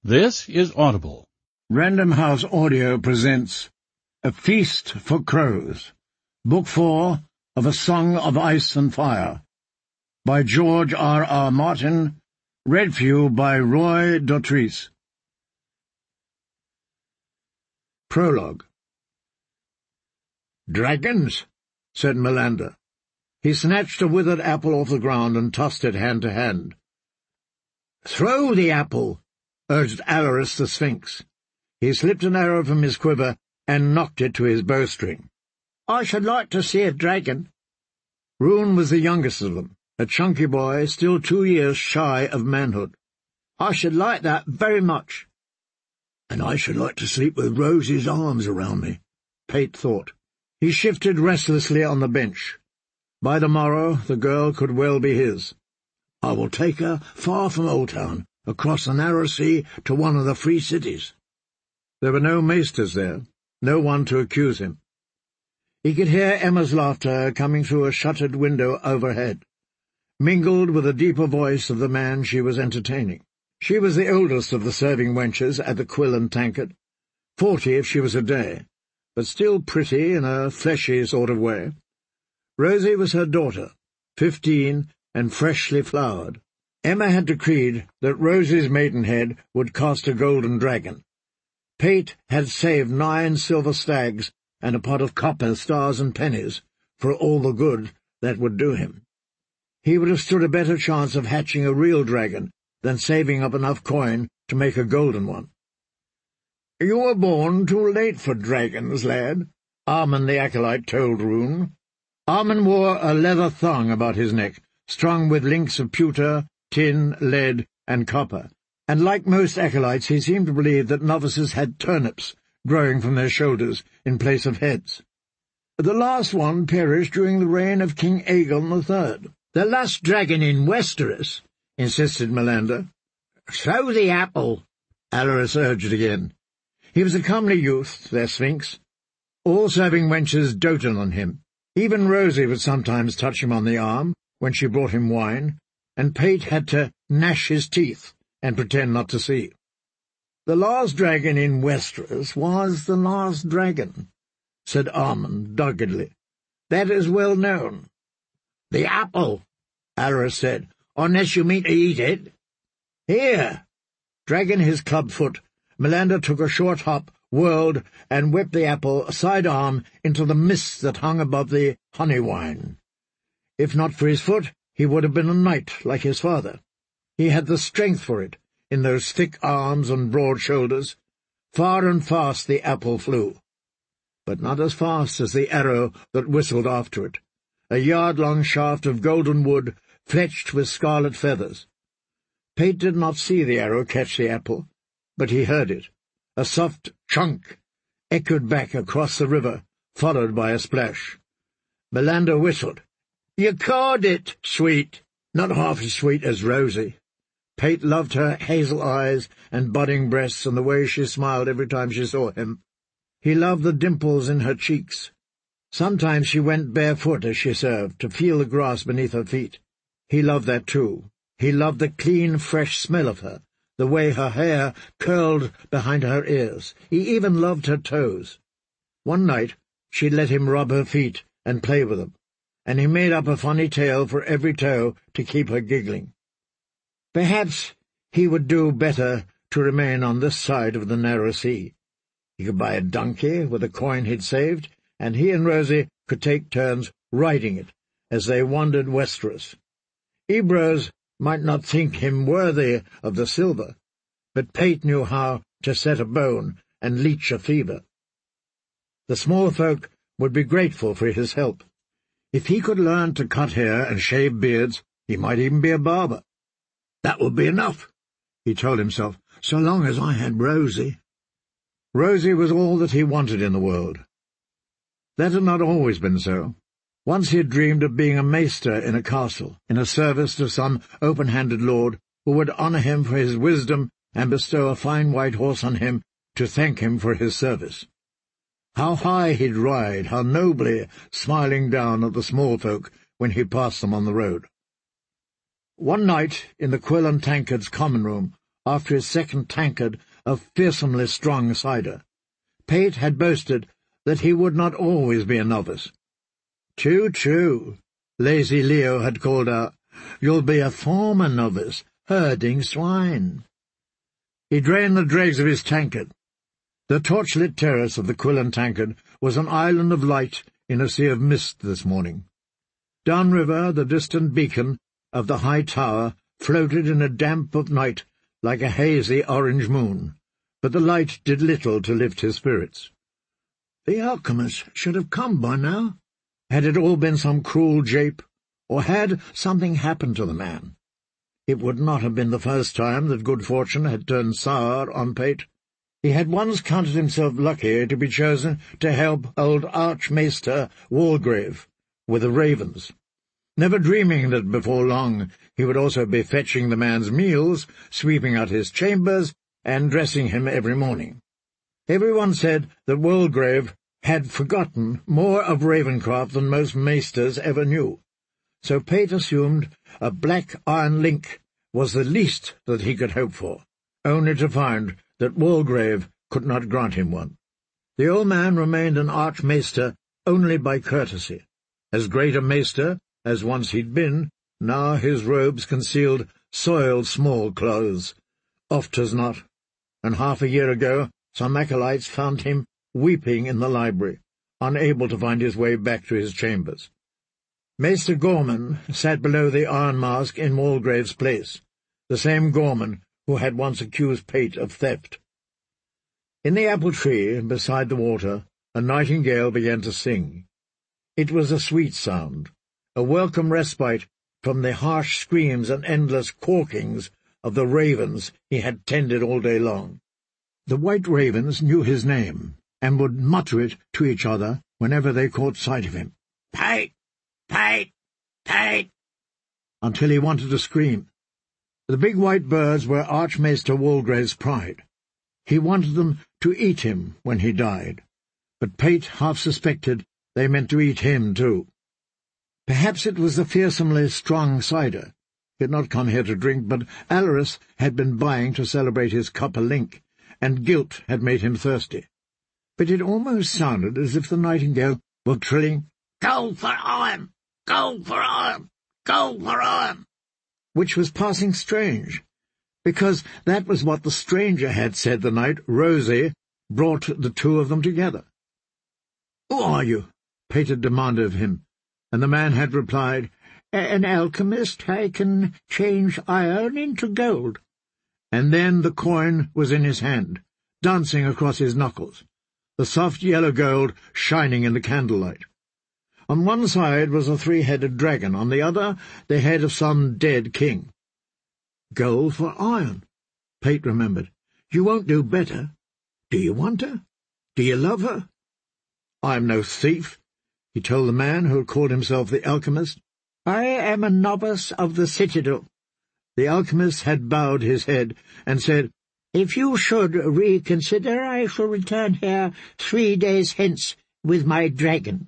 This is Audible. Random House Audio presents A Feast for Crows, Book 4 of A Song of Ice and Fire, by George R.R. Martin, read for you by Roy Dotrice. Prologue. "Dragons," said Melander. He snatched a withered apple off the ground and tossed it hand to hand. "Throw the apple," urged Alaris the Sphinx. He slipped an arrow from his quiver and knocked it to his bowstring. "I should like to see a dragon." Rune was the youngest of them, a chunky boy still 2 years shy of manhood. "I should like that very much." "And I should like to sleep with Rosie's arms around me," Pate thought. He shifted restlessly on the bench. By the morrow the girl could well be his. "I will take her far from Old Town, across the narrow sea to one of the free cities." There were no maesters there, no one to accuse him. He could hear Emma's laughter coming through a shuttered window overhead, mingled with the deeper voice of the man she was entertaining. She was the oldest of the serving wenches at the Quill and Tankard, 40 if she was a day, but still pretty in a fleshy sort of way. Rosie was her daughter, 15 and freshly flowered. Emma had decreed that Rosie's maidenhead would cost a golden dragon. Pate had saved 9 silver stags and a pot of copper, stars and pennies for all the good that would do him. He would have stood a better chance of hatching a real dragon than saving up enough coin to make a golden one. "You were born too late for dragons, lad," Armand the acolyte told Rune. Armand wore a leather thong about his neck, strung with links of pewter, tin, lead, and copper, and like most acolytes he seemed to believe that novices had turnips growing from their shoulders in place of heads. "The last one perished during the reign of King Aegon III. "The last dragon in Westeros," insisted Melander. "Throw the apple," Alaris urged again. He was a comely youth, their Sphinx. All serving wenches doted on him. Even Rosie would sometimes touch him on the arm when she brought him wine, and Pate had to gnash his teeth and pretend not to see. "The last dragon in Westeros was the last dragon," said Armand doggedly. "That is well known." "The apple," Alaris said, "unless you mean to eat it." "Here!" Dragging his club foot, Melander took a short hop, whirled, and whipped the apple side-arm into the mist that hung above the honey wine. If not for his foot, he would have been a knight like his father. He had the strength for it, in those thick arms and broad shoulders. Far and fast the apple flew, but not as fast as the arrow that whistled after it, a yard-long shaft of golden wood fletched with scarlet feathers. Pate did not see the arrow catch the apple, but he heard it. A soft chunk echoed back across the river, followed by a splash. Melander whistled. "You caught it, sweet." Not half as sweet as Rosie. Pate loved her hazel eyes and budding breasts and the way she smiled every time she saw him. He loved the dimples in her cheeks. Sometimes she went barefoot as she served, to feel the grass beneath her feet. He loved that too. He loved the clean, fresh smell of her, the way her hair curled behind her ears. He even loved her toes. One night she let him rub her feet and play with them, and he made up a funny tale for every toe to keep her giggling. Perhaps he would do better to remain on this side of the narrow sea. He could buy a donkey with a coin he'd saved, and he and Rosie could take turns riding it as they wandered Westeros. Ebros might not think him worthy of the silver, but Pate knew how to set a bone and leech a fever. The small folk would be grateful for his help. If he could learn to cut hair and shave beards, he might even be a barber. That would be enough, he told himself, so long as I had Rosie. Rosie was all that he wanted in the world. That had not always been so. Once he had dreamed of being a maester in a castle, in a service to some open-handed lord who would honour him for his wisdom and bestow a fine white horse on him to thank him for his service. How high he'd ride, how nobly, smiling down at the small folk when he passed them on the road. One night, in the Quill and Tankard's common room, after his second tankard of fearsomely strong cider. Pate had boasted that he would not always be a novice. "True," lazy Leo had called out. "You'll be a former novice, herding swine." He drained the dregs of his tankard. The torchlit terrace of the Quill and Tankard was an island of light in a sea of mist this morning. Downriver, the distant beacon of the high tower floated in a damp of night like a hazy orange moon, but the light did little to lift his spirits. The alchemist should have come by now. Had it all been some cruel jape, or had something happened to the man? It would not have been the first time that good fortune had turned sour on Pate. He had once counted himself lucky to be chosen to help old Archmaester Walgrave with the ravens, never dreaming that before long he would also be fetching the man's meals, sweeping out his chambers, and dressing him every morning. Everyone said that Walgrave had forgotten more of Ravencroft than most maesters ever knew, so Pate assumed a black iron link was the least that he could hope for, only to find that Walgrave could not grant him one. The old man remained an Archmaester only by courtesy. As great a maester as once he'd been, now his robes concealed soiled small clothes, oft as not, and half a year ago some acolytes found him weeping in the library, unable to find his way back to his chambers. Maester Gorman sat below the iron mask in Walgrave's place, the same Gorman who had once accused Pate of theft. In the apple tree beside the water a nightingale began to sing. It was a sweet sound, a welcome respite from the harsh screams and endless quawkings of the ravens he had tended all day long. The white ravens knew his name, and would mutter it to each other whenever they caught sight of him. "Pate! Pate! Pate!" until he wanted to scream. The big white birds were Archmaester Walgrave's pride. He wanted them to eat him when he died, but Pate half suspected they meant to eat him too. Perhaps it was the fearsomely strong cider. He had not come here to drink, but Alaris had been buying to celebrate his copper link, and guilt had made him thirsty. But it almost sounded as if the nightingale were trilling, "Go for iron! Go for iron! Go for iron!" which was passing strange, because that was what the stranger had said the night Rosie brought the two of them together. "Who are you?" Pate had demanded of him, and the man had replied, "An alchemist. I can change iron into gold." And then the coin was in his hand, dancing across his knuckles, the soft yellow gold shining in the candlelight. On one side was a three-headed dragon, on the other the head of some dead king. "Gold for iron," Pate remembered. "You won't do better. Do you want her? Do you love her?" "I am no thief," he told the man who had called himself the alchemist. "I am a novice of the citadel." The alchemist had bowed his head and said, "If you should reconsider, I shall return here 3 days hence with my dragon."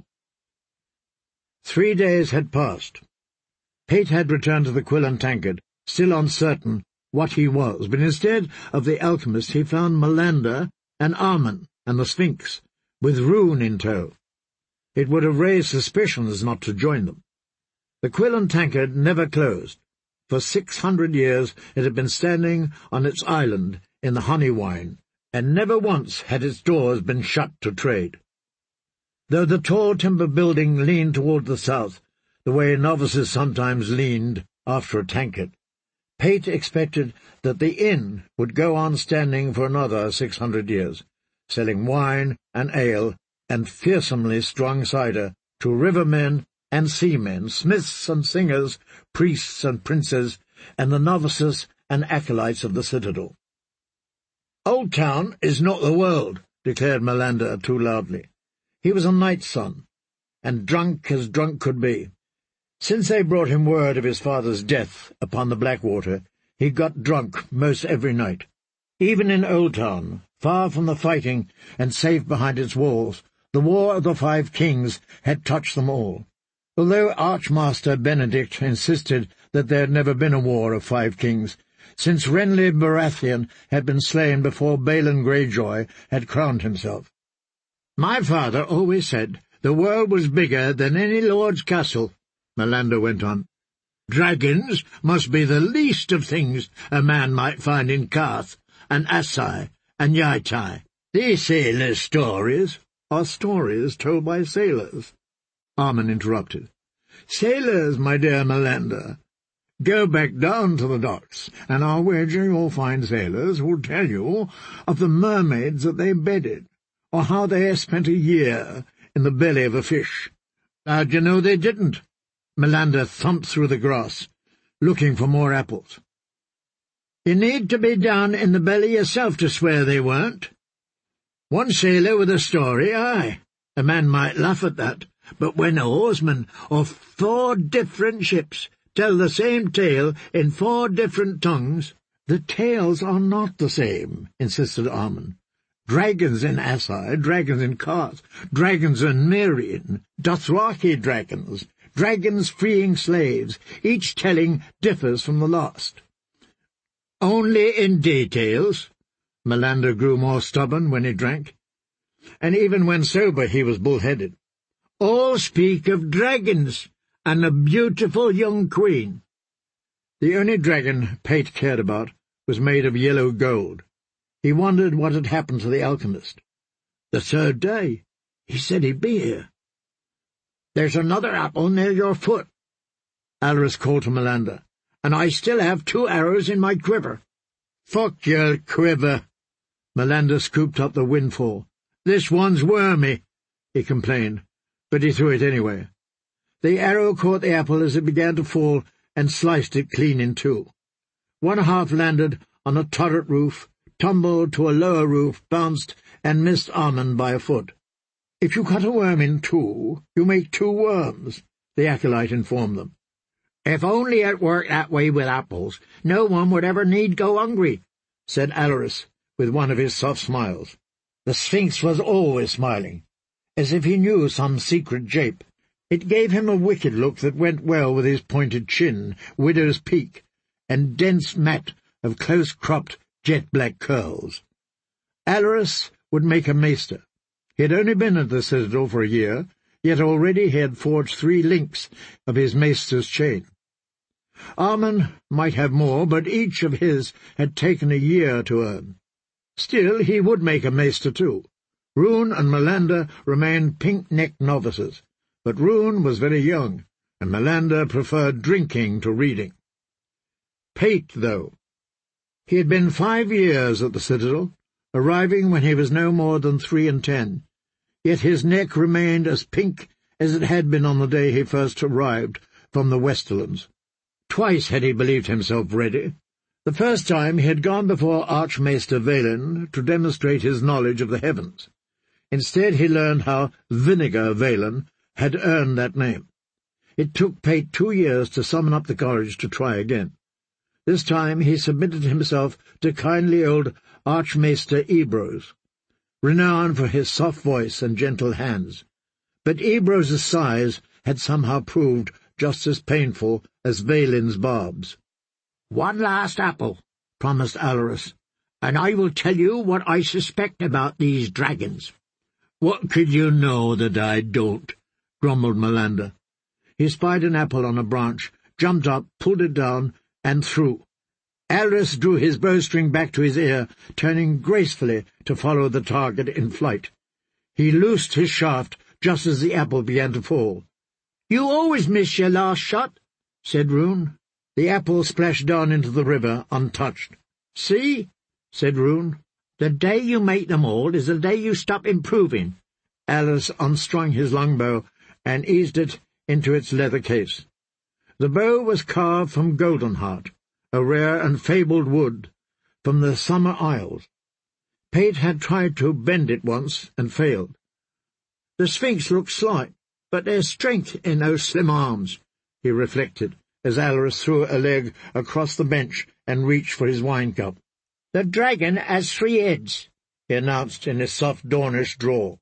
3 days had passed. Pate had returned to the Quill and Tankard, still uncertain what he was, but instead of the alchemist he found Melander and Armen and the Sphinx, with Rune in tow. It would have raised suspicions not to join them. The Quill and Tankard never closed. For 600 years it had been standing on its island in the honey wine, and never once had its doors been shut to trade. Though the tall timber building leaned toward the south, the way novices sometimes leaned after a tankard, Pate expected that the inn would go on standing for another 600 years, selling wine and ale and fearsomely strong cider to rivermen and seamen, smiths and singers, priests and princes, and the novices and acolytes of the citadel. "Old Town is not the world," declared Melander too loudly. He was a knight's son, and drunk as drunk could be. Since they brought him word of his father's death upon the Blackwater, he got drunk most every night. Even in Old Town, far from the fighting and safe behind its walls, the War of the Five Kings had touched them all. Although Archmaster Benedict insisted that there had never been a War of 5 Kings, since Renly Baratheon had been slain before Balon Greyjoy had crowned himself. "My father always said the world was bigger than any lord's castle," Melander went on. "Dragons must be the least of things a man might find in Qarth and Assai and Yaitai. These sailors' stories are stories told by sailors," Armin interrupted. "Sailors, my dear Melander. Go back down to the docks, and I'll wager you'll find sailors who'll tell you of the mermaids that they bedded, or how they spent a year in the belly of a fish. How'd you know they didn't?" Melander thumped through the grass, looking for more apples. "You need to be down in the belly yourself to swear they weren't. One sailor with a story, aye. A man might laugh at that, but when a oarsman of 4 different ships tell the same tale in 4 different tongues—" "The tales are not the same," insisted Armin. "Dragons in Assai, dragons in Qarth, dragons in Meereen, Dothraki dragons, dragons freeing slaves, each telling differs from the last." "Only in details?" Melander grew more stubborn when he drank, and even when sober he was bull-headed. "All speak of dragons and a beautiful young queen." The only dragon Pate cared about was made of yellow gold. He wondered what had happened to the alchemist. "The 3rd day. He said he'd be here." "There's another apple near your foot," Allarys called to Melander, "and I still have 2 arrows in my quiver." "Fuck your quiver." Melander scooped up the windfall. "This one's wormy," he complained, but he threw it anyway. The arrow caught the apple as it began to fall and sliced it clean in 2. One half landed on a turret roof, tumbled to a lower roof, bounced, and missed Armin by a foot. "If you cut a worm in 2, you make 2 worms," the acolyte informed them. "If only it worked that way with apples, no one would ever need go hungry," said Allarys, with one of his soft smiles. The Sphinx was always smiling, as if he knew some secret jape. It gave him a wicked look that went well with his pointed chin, widow's peak, and dense mat of close-cropped, jet-black curls. Allarys would make a maester. He had only been at the Citadel for a year, yet already he had forged 3 links of his maester's chain. Armin might have more, but each of his had taken a year to earn. Still, he would make a maester too. Rune and Melander remained pink-necked novices, but Rune was very young, and Melander preferred drinking to reading. Pate, though. He had been 5 years at the Citadel, arriving when he was no more than 3 and 10, yet his neck remained as pink as it had been on the day he first arrived from the Westerlands. Twice had he believed himself ready. The first time he had gone before Archmaester Valen to demonstrate his knowledge of the heavens. Instead he learned how Vinegar Valen had earned that name. It took Pate 2 years to summon up the courage to try again. This time he submitted himself to kindly old Archmaester Ebrose, renowned for his soft voice and gentle hands. But Ebrose's sighs had somehow proved just as painful as Valen's barbs. "One last apple," promised Allarys, "and I will tell you what I suspect about these dragons." "What could you know that I don't?" grumbled Melander. He spied an apple on a branch, jumped up, pulled it down, and threw. Allarys drew his bowstring back to his ear, turning gracefully to follow the target in flight. He loosed his shaft just as the apple began to fall. "You always miss your last shot," said Rune. The apple splashed down into the river, untouched. "See," said Rune, "the day you make them all is the day you stop improving." Allarys unstrung his longbow and eased it into its leather case. The bow was carved from goldenheart, a rare and fabled wood from the Summer Isles. Pate had tried to bend it once and failed. "The Sphinx looks slight, but there's strength in those slim arms," he reflected, as Allarys threw a leg across the bench and reached for his wine-cup. "The dragon has 3 heads," he announced in his soft Dornish drawl.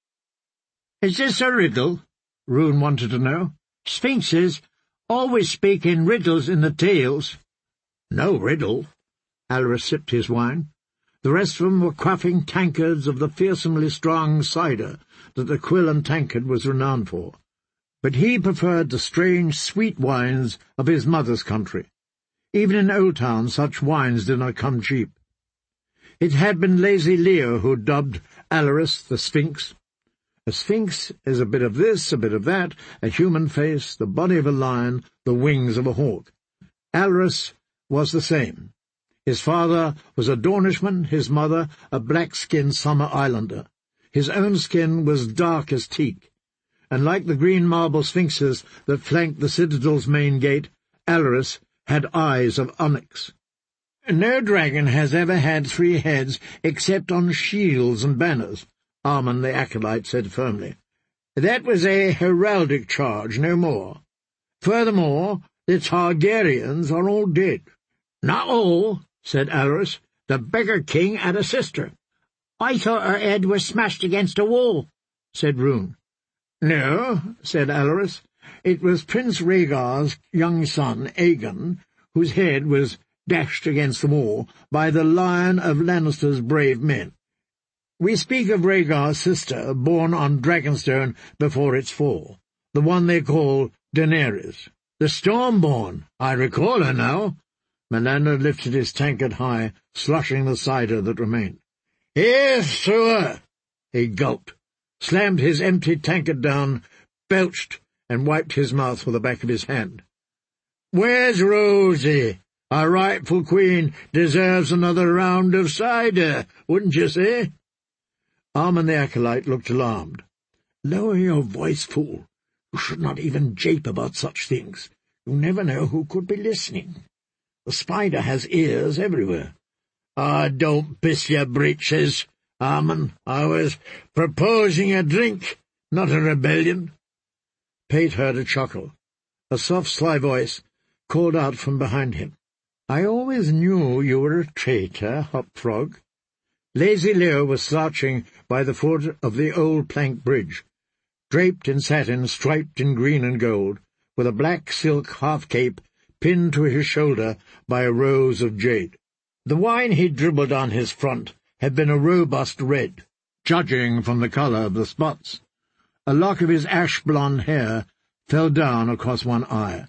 "Is this a riddle?" Rune wanted to know. "Sphinxes always speak in riddles in the tales." "No riddle," Alaric sipped his wine. The rest of them were quaffing tankards of the fearsomely strong cider that the Quill and Tankard was renowned for. But he preferred the strange, sweet wines of his mother's country. Even in Oldtown such wines did not come cheap. It had been lazy Leo who dubbed Alaric the Sphinx. A sphinx is a bit of this, a bit of that, a human face, the body of a lion, the wings of a hawk. Alaric was the same. His father was a Dornishman, his mother a black-skinned summer islander. His own skin was dark as teak, and like the green marble sphinxes that flanked the citadel's main gate, Alaric had eyes of onyx. "No dragon has ever had 3 heads except on shields and banners," Armand the acolyte said firmly. "That was a heraldic charge, no more. Furthermore, the Targaryens are all dead." "Not all," said Alaric. "The beggar king had a sister." "I thought her head was smashed against a wall," said Rune. "No," said Alaric. "It was Prince Rhaegar's young son, Aegon, whose head was dashed against the wall by the Lion of Lannister's brave men. We speak of Rhaegar's sister, born on Dragonstone before its fall, the one they call Daenerys. The Stormborn, I recall her now." Melander lifted his tankard high, slushing the cider that remained. "Here's to her!" He gulped, slammed his empty tankard down, belched, and wiped his mouth with the back of his hand. "Where's Rosie? Our rightful queen deserves another round of cider, wouldn't you say?" Armand the acolyte looked alarmed. "Lower your voice, fool. You should not even jape about such things. You never know who could be listening. The spider has ears everywhere." Don't piss your breeches, Armand. I was proposing a drink, not a rebellion." Pate heard a chuckle. A soft, sly voice called out from behind him. "I always knew you were a traitor, Hop Frog." Lazy Leo was slouching by the foot of the old plank bridge, draped in satin striped in green and gold, with a black silk half-cape pinned to his shoulder by a rose of jade. The wine he dribbled on his front had been a robust red, judging from the colour of the spots. A lock of his ash-blonde hair fell down across one eye.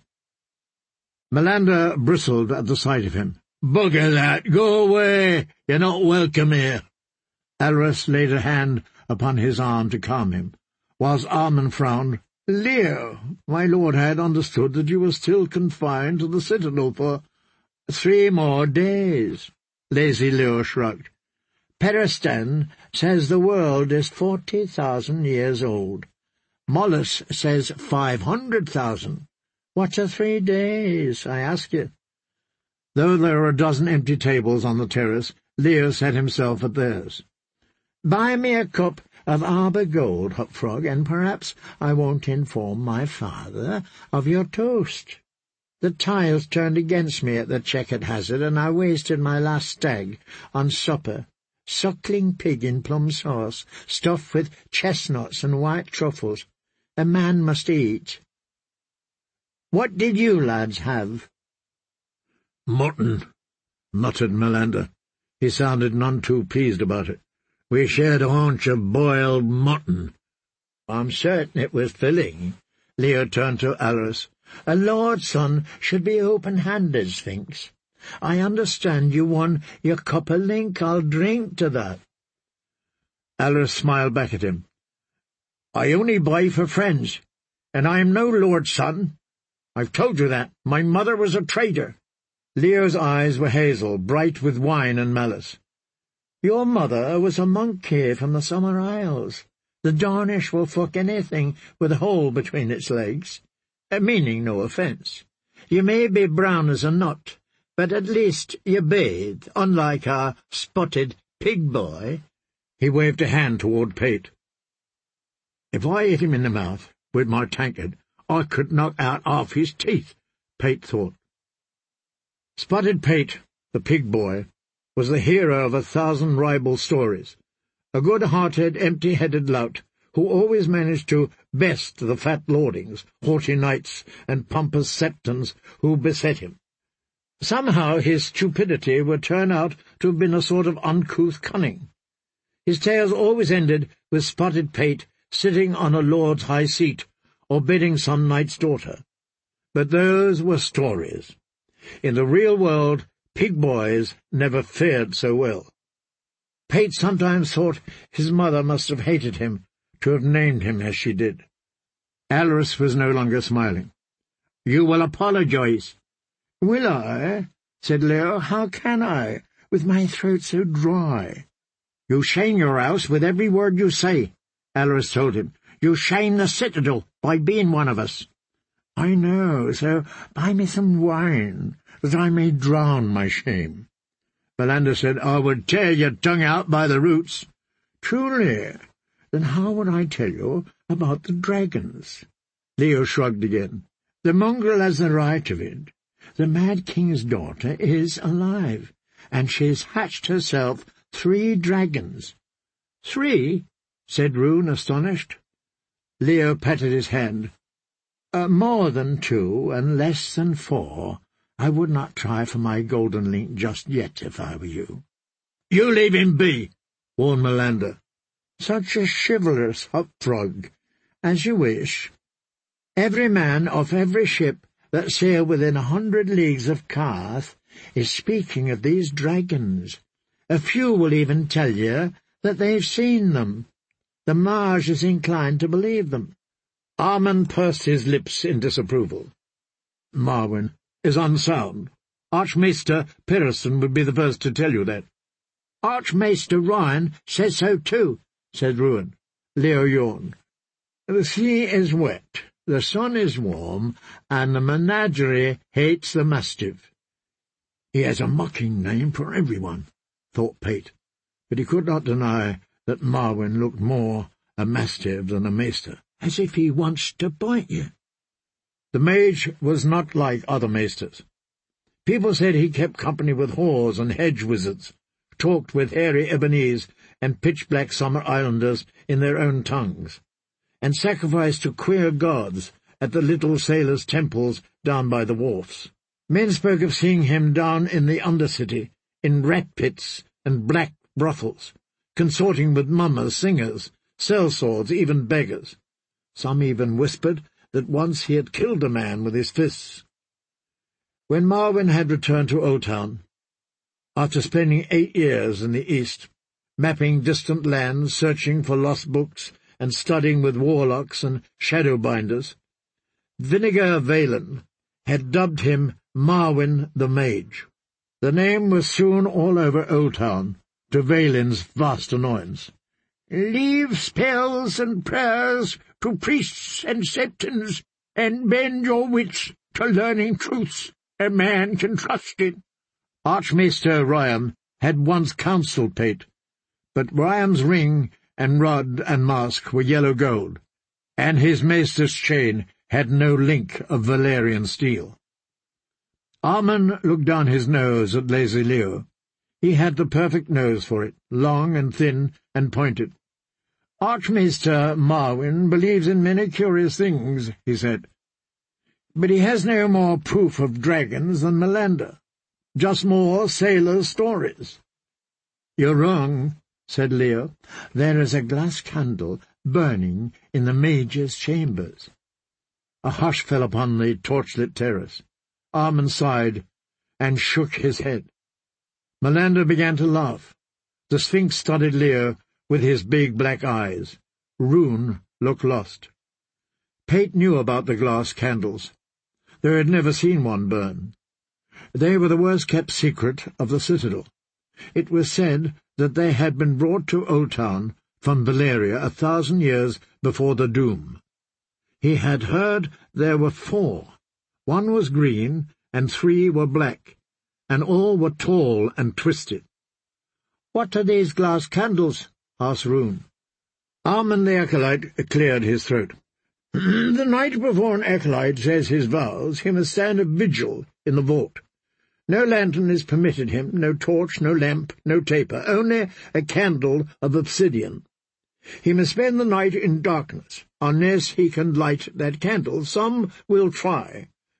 Melander bristled at the sight of him. "Bugger that! Go away! You're not welcome here." Alaric laid a hand upon his arm to calm him, whilst Armand frowned. "Leo, my lord had understood that you were still confined to the citadel for 3 more days." Lazy Leo shrugged. "Peristan says the world is 40,000 years old. Mollus says 500,000. What are 3 days, I ask you?" Though there were a dozen empty tables on the terrace, Leo sat himself at theirs. "Buy me a cup of Arbor Gold, Hop Frog, and perhaps I won't inform my father of your toast. The tiles turned against me at the checkered hazard, and I wasted my last stag on supper. Suckling pig in plum sauce, stuffed with chestnuts and white truffles. A man must eat. What did you lads have?" "Mutton," muttered Melander. He sounded none too pleased about it. "We shared a haunch of boiled mutton." "I'm certain it was filling." Leo turned to Alaric. "A lord's son should be open-handed, Sphinx. I understand you won your copper link. I'll drink to that." Alaric smiled back at him. "I only buy for friends, and I am no lord's son. I've told you that. My mother was a trader." Leo's eyes were hazel, bright with wine and malice. "Your mother was a monkey from the Summer Isles. The Dornish will fuck anything with a hole between its legs. Meaning no offence. You may be brown as a nut, but at least you bathe, unlike our spotted pig boy." He waved a hand toward Pate. "If I hit him in the mouth with my tankard, I could knock out half his teeth," Pate thought. Spotted Pate, the pig boy, was the hero of 1,000 ribald stories, a good-hearted, empty-headed lout who always managed to best the fat lordings, haughty knights, and pompous septons who beset him. Somehow his stupidity would turn out to have been a sort of uncouth cunning. His tales always ended with Spotted Pate sitting on a lord's high seat, or bidding some knight's daughter. But those were stories. In the real world, pig boys never fared so well. Pate sometimes thought his mother must have hated him to have named him as she did. Alaric was no longer smiling. "You will apologize." "Will I?" said Leo. "How can I, with my throat so dry?" "You shame your house with every word you say," Alaric told him. "You shame the citadel by being one of us." "I know, so buy me some wine, that I may drown my shame." Melander said, "I would tear your tongue out by the roots." "Truly? Then how would I tell you about the dragons?" Leo shrugged again. "The mongrel has the right of it. The Mad King's daughter is alive, and she's hatched herself 3 dragons." "3?" said Rune, astonished. Leo patted his hand. "More than 2, and less than 4. I would not try for my golden link just yet, if I were you." "You leave him be," warned Melander. "Such a chivalrous hop-frog. As you wish. Every man off every ship that sail within 100 leagues of Carth is speaking of these dragons. A few will even tell you that they've seen them. The Mage is inclined to believe them." Armand pursed his lips in disapproval. "Marwyn is unsound. Archmaester Periston would be the first to tell you that." "Archmaester Ryan says so too," said Ruin. Leo yawned. "The sea is wet, the sun is warm, and the menagerie hates the mastiff." "He has a mocking name for everyone," thought Pate, but he could not deny that Marwyn looked more a mastiff than a maester. "As if he wants to bite you." The mage was not like other maesters. People said he kept company with whores and hedge wizards, talked with hairy Ebonese and pitch-black summer islanders in their own tongues, and sacrificed to queer gods at the little sailors' temples down by the wharfs. Men spoke of seeing him down in the Undercity, in rat-pits and black brothels, consorting with mummers, singers, sellswords, even beggars. Some even whispered that once he had killed a man with his fists. When Marwyn had returned to Oldtown, after spending 8 years in the East, mapping distant lands, searching for lost books, and studying with warlocks and shadowbinders, Vinegar Valen had dubbed him Marwyn the Mage. The name was soon all over Oldtown, to Valen's vast annoyance. "Leave spells and prayers to priests and septons, and bend your wits to learning truths a man can trust in." Archmaester Ryam had once counselled Pate, but Ryam's ring and rod and mask were yellow gold, and his maester's chain had no link of Valerian steel. Armand looked down his nose at lazy Leo. He had the perfect nose for it, long and thin and pointed. "Archmaester Marwyn believes in many curious things," he said, "but he has no more proof of dragons than Melander. Just more sailors' stories." "You're wrong," said Leo. "There is a glass candle burning in the Mage's chambers." A hush fell upon the torchlit terrace. Armand sighed and shook his head. Melander began to laugh. The Sphinx studied Leo with his big black eyes. Rune looked lost. Pate knew about the glass candles, though he had never seen one burn. They were the worst-kept secret of the citadel. It was said that they had been brought to Oldtown from Valeria 1,000 years before the Doom. He had heard there were 4. 1 was green, and 3 were black, and all were tall and twisted. "What are these glass candles?" asked Rune. Armand the acolyte cleared his throat. "The night before an acolyte says his vows, he must stand a vigil in the vault. No lantern is permitted him, no torch, no lamp, no taper, only a candle of obsidian. He must spend the night in darkness, unless he can light that candle. Some will try,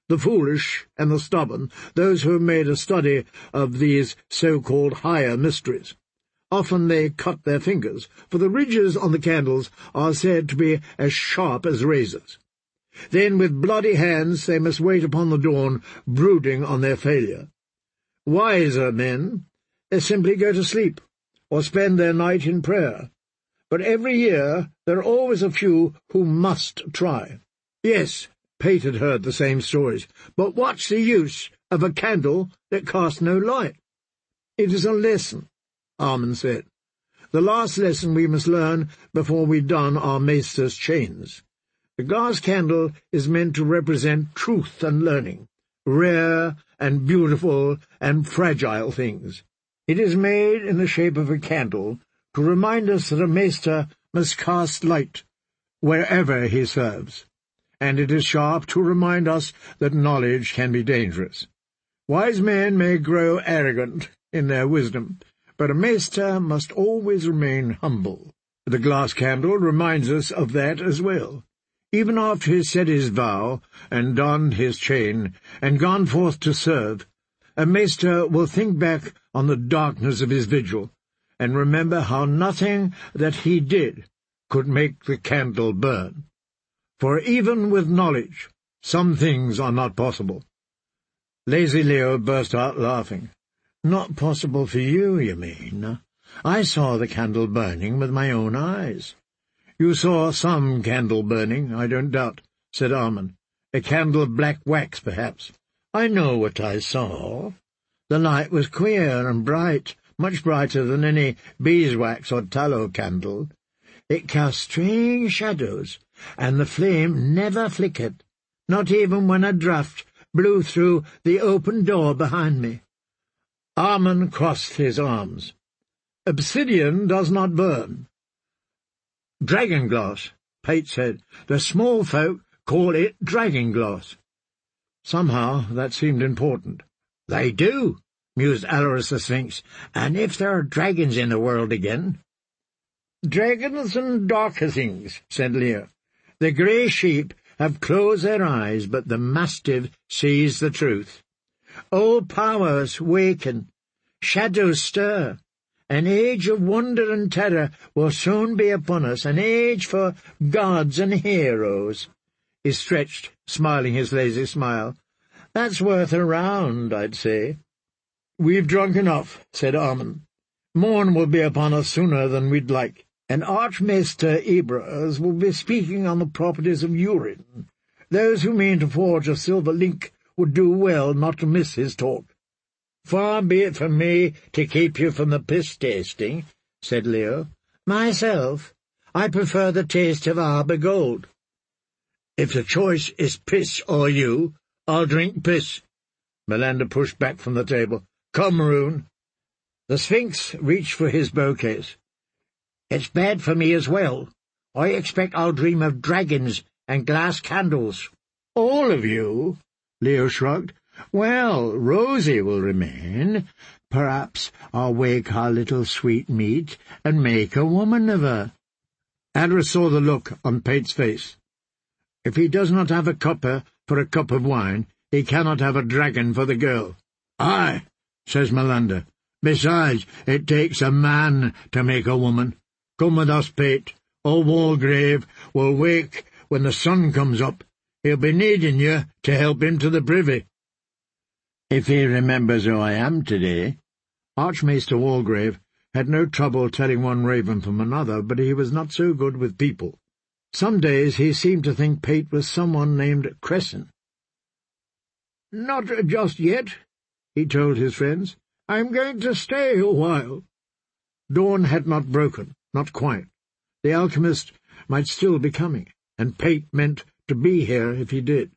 the foolish and the stubborn, those who have made a study of these so-called higher mysteries. Often they cut their fingers, for the ridges on the candles are said to be as sharp as razors. Then with bloody hands they must wait upon the dawn, brooding on their failure. Wiser men simply go to sleep, or spend their night in prayer. But every year there are always a few who must try. Yes, Pate had heard the same stories, but what's the use of a candle that casts no light? It is a lesson, Armand said. The last lesson we must learn before we don our meester's chains. The glass candle is meant to represent truth and learning, rare and beautiful and fragile things. It is made in the shape of a candle to remind us that a maester must cast light wherever he serves, and it is sharp to remind us that knowledge can be dangerous. Wise men may grow arrogant in their wisdom, but a maester must always remain humble. The glass candle reminds us of that as well. Even after he said his vow, and donned his chain, and gone forth to serve, a maester will think back on the darkness of his vigil, and remember how nothing that he did could make the candle burn. For even with knowledge, some things are not possible. Lazy Leo burst out laughing. Not possible for you, you mean? I saw the candle burning with my own eyes. You saw some candle burning, I don't doubt, said Armand. A candle of black wax, perhaps. I know what I saw. The light was queer and bright, much brighter than any beeswax or tallow candle. It cast strange shadows, and the flame never flickered, not even when a draught blew through the open door behind me. Armand crossed his arms. Obsidian does not burn. Dragonglass, Pate said. The small folk call it dragonglass. Somehow that seemed important. They do, mused Alaric the Sphinx, and if there are dragons in the world again— Dragons and darker things, said Leo. The grey sheep have closed their eyes, but the mastiff sees the truth. Old powers waken, shadows stir. An age of wonder and terror will soon be upon us, an age for gods and heroes. He stretched, smiling his lazy smile. That's worth a round, I'd say. We've drunk enough, said Armand. Morn will be upon us sooner than we'd like, and Archmaester Ebras will be speaking on the properties of urine. Those who mean to forge a silver link would do well not to miss his talk. Far be it from me to keep you from the piss-tasting, said Leo. Myself, I prefer the taste of Arbor Gold. If the choice is piss or you, I'll drink piss. Melander pushed back from the table. Come, Rune. The Sphinx reached for his bow-case. It's bad for me as well. I expect I'll dream of dragons and glass candles. All of you? Leo shrugged. Well, Rosie will remain. Perhaps I'll wake our little sweetmeat and make a woman of her. Adra saw the look on Pate's face. If he does not have a copper for a cup of wine, he cannot have a dragon for the girl. Aye, says Melander. Besides, it takes a man to make a woman. Come with us, Pate. Old Walgrave will wake when the sun comes up. He'll be needing you to help him to the privy. If he remembers who I am today. Archmaester Walgrave had no trouble telling one raven from another, but he was not so good with people. Some days he seemed to think Pate was someone named Crescent. Not just yet, he told his friends. I'm going to stay a while. Dawn had not broken, not quite. The alchemist might still be coming, and Pate meant to be here if he did.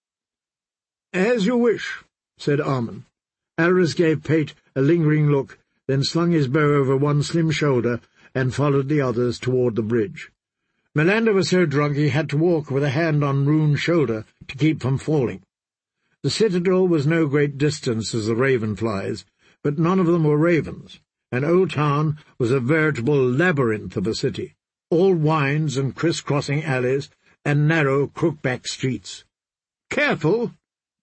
As you wish, said Armand. Alaric gave Pate a lingering look, then slung his bow over one slim shoulder and followed the others toward the bridge. Melander was so drunk he had to walk with a hand on Rune's shoulder to keep from falling. The citadel was no great distance as the raven flies, but none of them were ravens, and Old Town was a veritable labyrinth of a city, all wynds and criss-crossing alleys and narrow crook-back streets. "Careful!"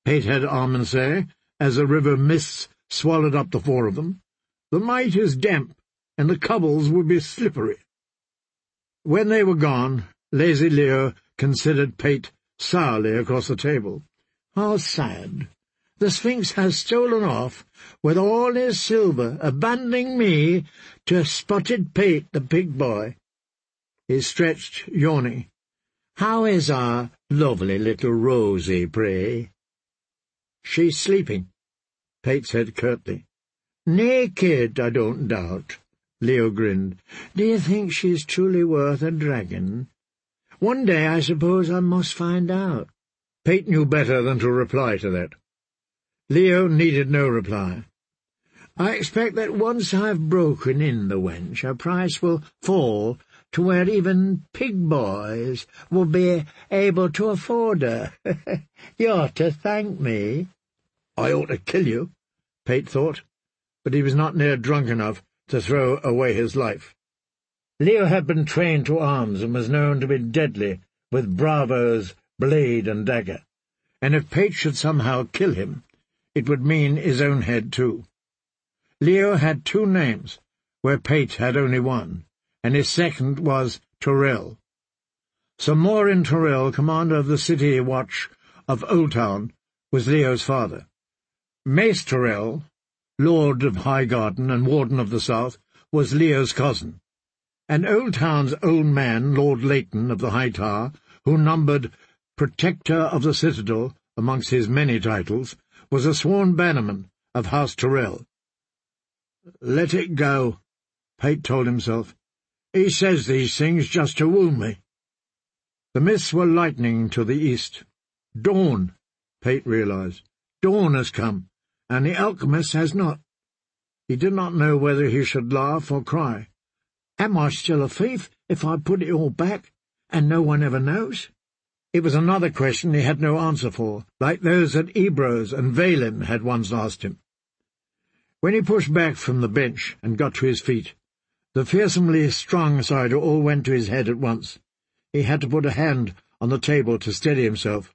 Pate had Armin say, as the river mists swallowed up the four of them. "The night is damp, and the cobbles will be slippery." When they were gone, lazy Leo considered Pate sourly across the table. "How sad! The Sphinx has stolen off with all his silver, abandoning me to Spotted Pate, the pig boy." He stretched, yawning. "How is our lovely little Rosie, pray?" "She's sleeping," Pate said curtly. "Naked, I don't doubt." Leo grinned. "Do you think she's truly worth a dragon? One day I suppose I must find out." Pate knew better than to reply to that. Leo needed no reply. "I expect that once I've broken in the wench, her price will fall to where even pig boys will be able to afford her. You ought to thank me." "I ought to kill you," Pate thought, but he was not near drunk enough to throw away his life. Leo had been trained to arms and was known to be deadly with Bravo's blade and dagger, and if Pate should somehow kill him, it would mean his own head too. Leo had two names, where Pate had only one, and his second was Tyrrell. Sir Morin Tyrrell, commander of the city watch of Oldtown, was Leo's father. Mace Tyrrell, Lord of Highgarden and Warden of the South, was Leo's cousin. And Oldtown's old man, Lord Leighton of the High Tower, who numbered Protector of the Citadel amongst his many titles, was a sworn bannerman of House Tyrrell. "Let it go," Pate told himself. "He says these things just to wound me." The mists were lightening to the east. Dawn, Pate realized. Dawn has come, and the alchemist has not. He did not know whether he should laugh or cry. Am I still a thief if I put it all back, and no one ever knows? It was another question he had no answer for, like those that Ebros and Valen had once asked him. When he pushed back from the bench and got to his feet, the fearsomely strung cider all went to his head at once. He had to put a hand on the table to steady himself.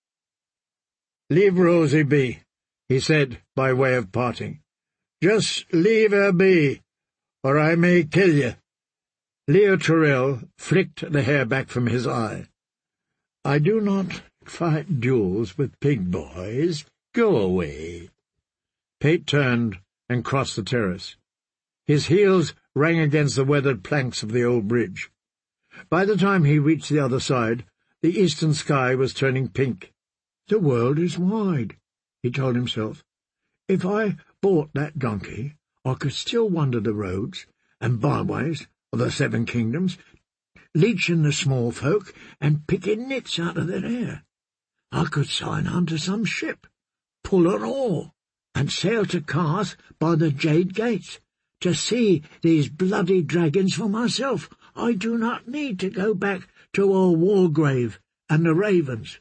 "Leave Rosie be," he said by way of parting. "Just leave her be, or I may kill you." Leo Tyrrell flicked the hair back from his eye. "I do not fight duels with pig boys. Go away." Pate turned and crossed the terrace. His heels rang against the weathered planks of the old bridge. By the time he reached the other side, the eastern sky was turning pink. "The world is wide," he told himself. "If I bought that donkey, I could still wander the roads and byways of the Seven Kingdoms, leeching the small folk and picking nits out of their hair. I could sign on to some ship, pull an oar, and sail to Karth by the Jade Gates, to see these bloody dragons for myself. I do not need to go back to old Wargrave and the ravens."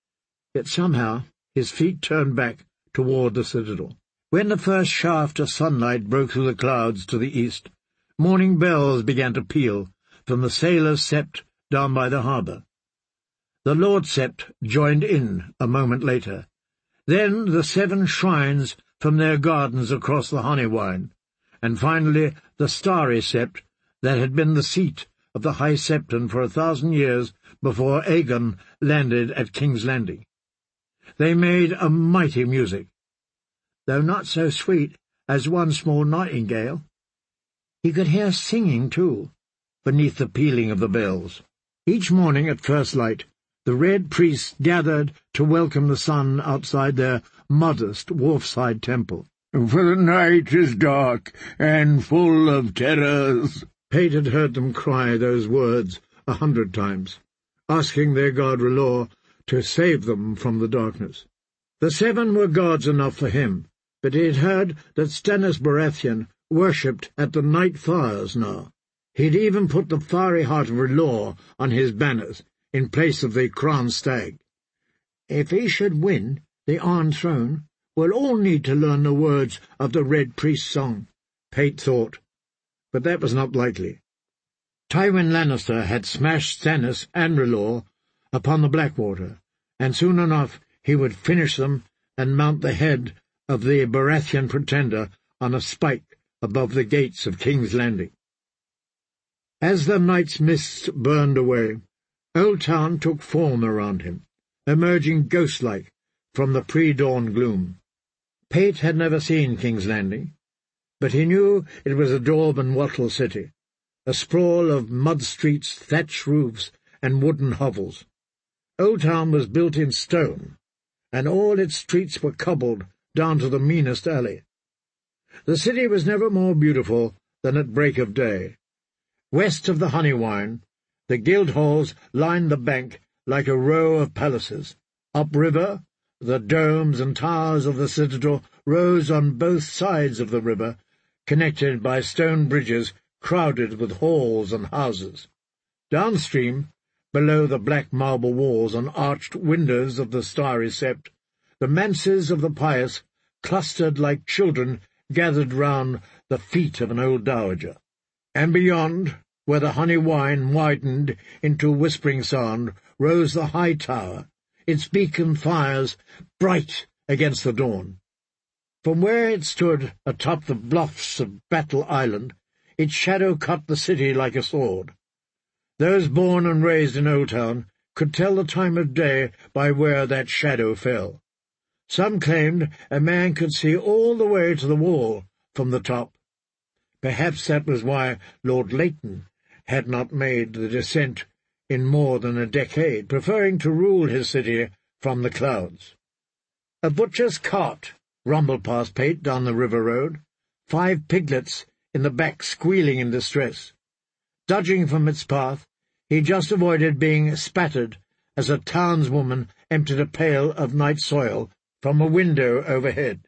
Yet somehow his feet turned back toward the citadel. When the first shaft of sunlight broke through the clouds to the east, morning bells began to peal from the sailors' sept down by the harbour. The Lord Sept joined in a moment later. Then the 7 shrines from their gardens across the Honeywine, and finally the Starry Sept that had been the seat of the High Septon for 1,000 years before Aegon landed at King's Landing. They made a mighty music, though not so sweet as one small nightingale. He could hear singing, too, beneath the pealing of the bells. Each morning at first light, the Red Priests gathered to welcome the sun outside their modest wharfside temple. "For the night is dark and full of terrors." Pate had heard them cry those words 100 times, asking their god R'hllor to save them from the darkness. The 7 were gods enough for him, but he had heard that Stannis Baratheon worshipped at the night fires now. He'd even put the fiery heart of R'hllor on his banners, in place of the crowned stag. If he should win the Iron Throne, we'll all need to learn the words of the Red Priest song, Pate thought, but that was not likely. Tywin Lannister had smashed Stannis and R'hllor upon the Blackwater, and soon enough he would finish them and mount the head of the Baratheon Pretender on a spike above the gates of King's Landing. As the night's mists burned away, Old Town took form around him, emerging ghost-like from the pre-dawn gloom. Pate had never seen King's Landing, but he knew it was a daub and wattle city, a sprawl of mud streets, thatched roofs, and wooden hovels. Old Town was built in stone, and all its streets were cobbled down to the meanest alley. The city was never more beautiful than at break of day. West of the Honeywine, the guild halls lined the bank like a row of palaces. Upriver, the domes and towers of the citadel rose on both sides of the river, connected by stone bridges crowded with halls and houses. Downstream, below the black marble walls and arched windows of the starry sept, the manses of the pious clustered like children gathered round the feet of an old dowager. And beyond, where the Honeywine widened into Whispering Sound, rose the high tower, its beacon fires bright against the dawn. From where it stood atop the bluffs of Battle Island, its shadow cut the city like a sword. Those born and raised in Old Town could tell the time of day by where that shadow fell. Some claimed a man could see all the way to the wall from the top. Perhaps that was why Lord Leighton had not made the descent in more than a decade, preferring to rule his city from the clouds. A butcher's cart rumbled past Pate down the river road, 5 piglets in the back squealing in distress. Dodging from its path, he just avoided being spattered as a townswoman emptied a pail of night soil from a window overhead.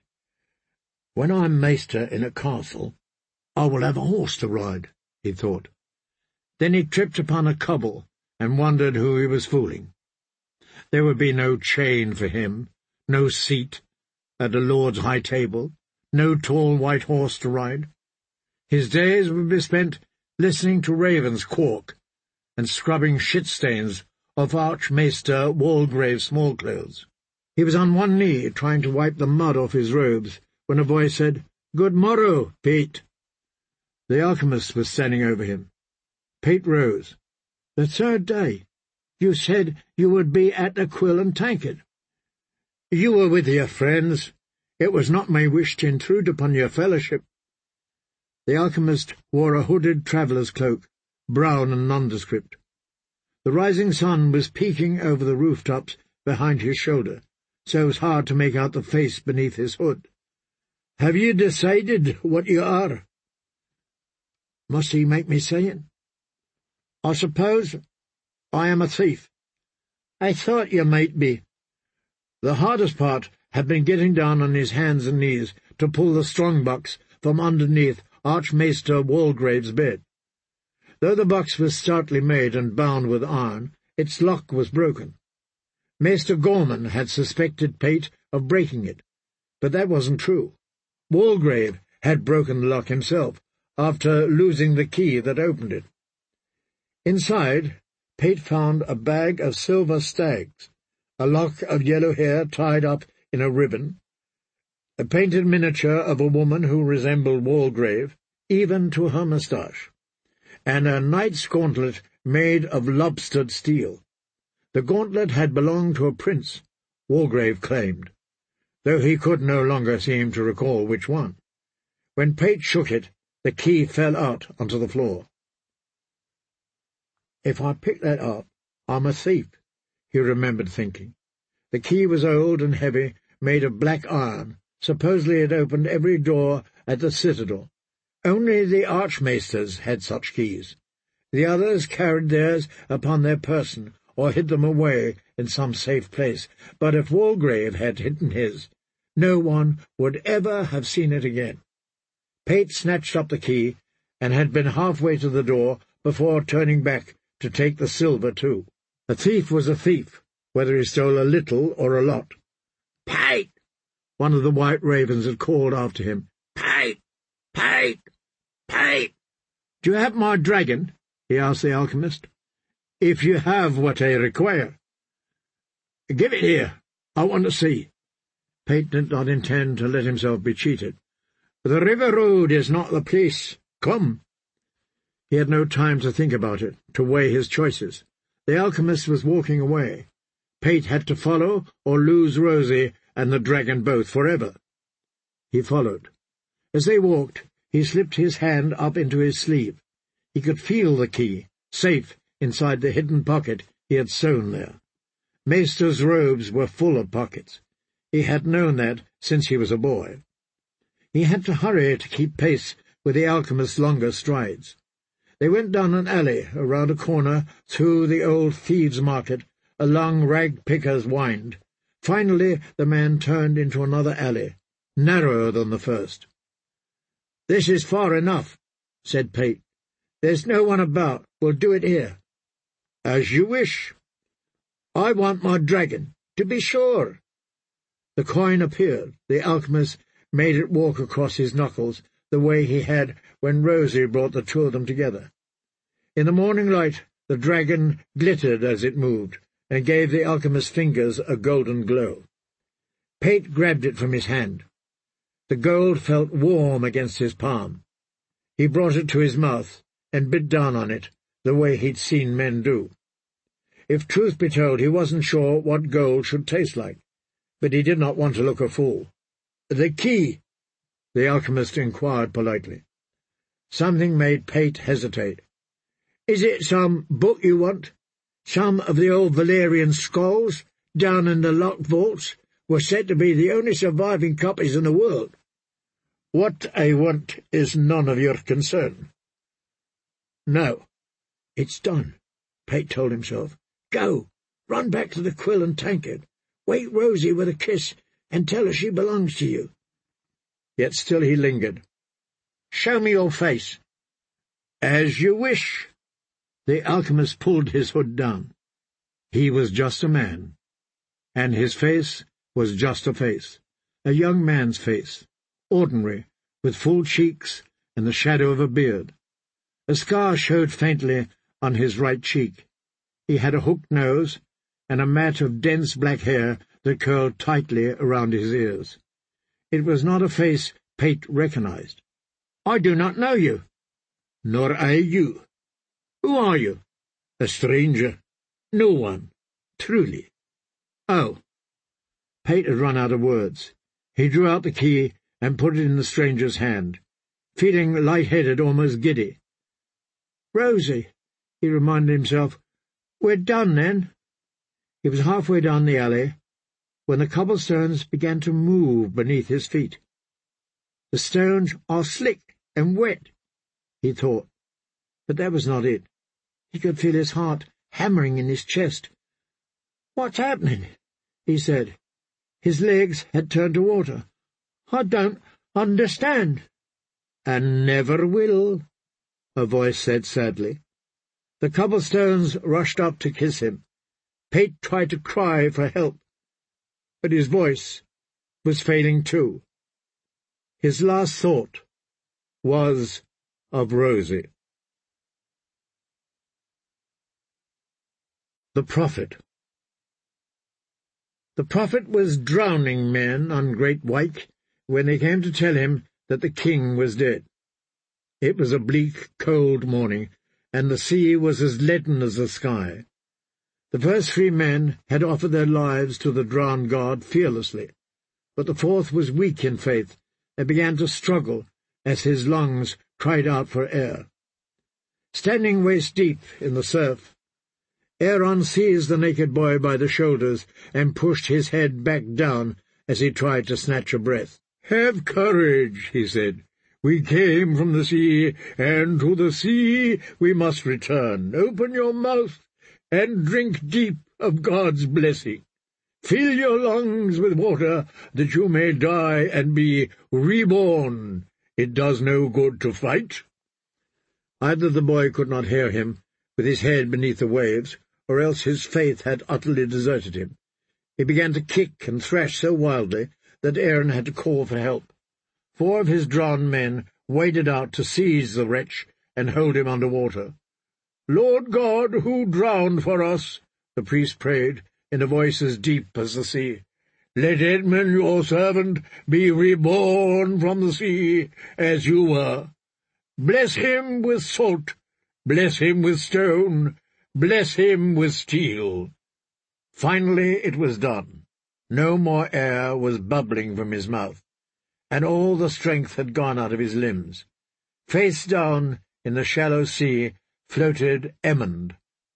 "When I'm maester in a castle, I will have a horse to ride," he thought. Then he tripped upon a cobble and wondered who he was fooling. There would be no chain for him, no seat at a lord's high table, no tall white horse to ride. His days would be spent listening to ravens quawk and scrubbing shit-stains off Archmaester Walgrave's small-clothes. He was on one knee, trying to wipe the mud off his robes, when a voice said, "Good morrow, Pate." The alchemist was standing over him. Pate rose. "The 3rd day. You said you would be at the Quill and Tankard." "You were with your friends. It was not my wish to intrude upon your fellowship." The alchemist wore a hooded traveller's cloak, brown and nondescript. The rising sun was peeking over the rooftops behind his shoulder, so it was hard to make out the face beneath his hood. "Have you decided what you are?" "Must he make me say it?" "I suppose I am a thief." "I thought you might be." The hardest part had been getting down on his hands and knees to pull the strong-box from underneath Archmaester Walgrave's bed. Though the box was stoutly made and bound with iron, its lock was broken. Maester Gorman had suspected Pate of breaking it, but that wasn't true. Walgrave had broken the lock himself, after losing the key that opened it. Inside, Pate found a bag of silver stags, a lock of yellow hair tied up in a ribbon, a painted miniature of a woman who resembled Walgrave, even to her moustache, and a knight's gauntlet made of lobstered steel. The gauntlet had belonged to a prince, Walgrave claimed, though he could no longer seem to recall which one. When Pate shook it, the key fell out onto the floor. "If I pick that up, I'm a thief," he remembered thinking. The key was old and heavy, made of black iron. Supposedly it opened every door at the citadel. Only the archmaesters had such keys. The others carried theirs upon their person, or hid them away in some safe place. But if Walgrave had hidden his, no one would ever have seen it again. Pate snatched up the key, and had been halfway to the door before turning back to take the silver too. A thief was a thief, whether he stole a little or a lot. "Pate!" one of the white ravens had called after him. "Pate! Pate! Pate!" "Do you have my dragon?" he asked the alchemist. "If you have what I require." "Give it here. I want to see." Pate did not intend to let himself be cheated. "The river road is not the place. Come." He had no time to think about it, to weigh his choices. The alchemist was walking away. Pate had to follow or lose Rosie and the dragon both forever. He followed. As they walked, he slipped his hand up into his sleeve. He could feel the key, safe inside the hidden pocket he had sewn there. Maester's robes were full of pockets. He had known that since he was a boy. He had to hurry to keep pace with the alchemist's longer strides. They went down an alley, around a corner, through the old thieves' market, along rag-pickers' wynd. Finally the man turned into another alley, narrower than the first. "This is far enough," said Pate. "There's no one about. We'll do it here." "As you wish." "I want my dragon, to be sure." The coin appeared. The alchemist made it walk across his knuckles, the way he had when Rosie brought the two of them together. In the morning light the dragon glittered as it moved, and gave the alchemist's fingers a golden glow. Pate grabbed it from his hand. The gold felt warm against his palm. He brought it to his mouth and bit down on it, the way he'd seen men do. If truth be told, he wasn't sure what gold should taste like, but he did not want to look a fool. "The key?" the alchemist inquired politely. Something made Pate hesitate. "Is it some book you want? Some of the old Valerian scrolls, down in the locked vaults, were said to be the only surviving copies in the world." "What I want is none of your concern." "No, it's done," Pate told himself. "Go, run back to the Quill and Tankard. Wake Rosie with a kiss, and tell her she belongs to you." Yet still he lingered. "Show me your face." "As you wish." The alchemist pulled his hood down. He was just a man, and his face was just a face, a young man's face, ordinary, with full cheeks and the shadow of a beard. A scar showed faintly on his right cheek. He had a hooked nose, and a mat of dense black hair that curled tightly around his ears. It was not a face Pate recognized. "I do not know you." "Nor I you." "Who are you?" "A stranger." "No one. Truly." "Oh." Pate had run out of words. He drew out the key and put it in the stranger's hand, feeling light-headed, almost giddy. "Rosie," he reminded himself, "we're done, then." He was halfway down the alley when the cobblestones began to move beneath his feet. "The stones are slick and wet," he thought. But that was not it. He could feel his heart hammering in his chest. "What's happening?" he said. His legs had turned to water. "I don't understand." "And never will," a voice said sadly. The cobblestones rushed up to kiss him. Pate tried to cry for help, but his voice was failing too. His last thought was of Rosie. The Prophet. The prophet was drowning men on Great Wyke when they came to tell him that the king was dead. It was a bleak, cold morning, and the sea was as leaden as the sky. The first 3 men had offered their lives to the drowned god fearlessly, but the fourth was weak in faith and began to struggle as his lungs cried out for air. Standing waist-deep in the surf, Aaron seized the naked boy by the shoulders and pushed his head back down as he tried to snatch a breath. "Have courage," he said. "We came from the sea, and to the sea we must return. Open your mouth and drink deep of God's blessing. Fill your lungs with water, that you may die and be reborn. It does no good to fight." Either the boy could not hear him, with his head beneath the waves, or else his faith had utterly deserted him. He began to kick and thrash so wildly that Aaron had to call for help. 4 of his drowned men waded out to seize the wretch and hold him under water. "Lord God, who drowned for us," the priest prayed, in a voice as deep as the sea, Let Edmund your servant be reborn from the sea, as you were. Bless him with salt, bless him with stone, bless him with steel." Finally it was done. No more air was bubbling from his mouth, and all the strength had gone out of his limbs. Face down in the shallow sea floated Emond,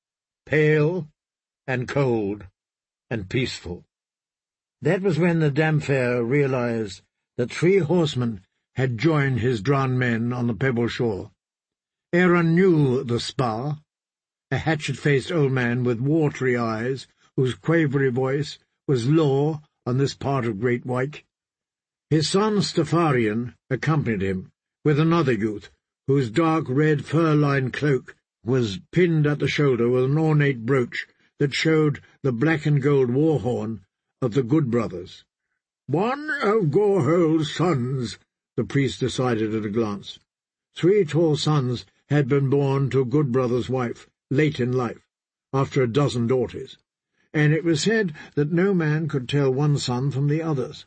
pale and cold and peaceful. That was when the Damfair realized that 3 horsemen had joined his drowned men on the pebble shore. Aaron knew the Spa, a hatchet-faced old man with watery eyes, whose quavery voice was law on this part of Great White. His son Stepharion accompanied him, with another youth, whose dark red fur-lined cloak was pinned at the shoulder with an ornate brooch that showed the black-and-gold war-horn of the Good Brothers. "One of Gorhold's sons," the priest decided at a glance. 3 tall sons had been born to Good Brother's wife, late in life, after a dozen daughters, and it was said that no man could tell one son from the others.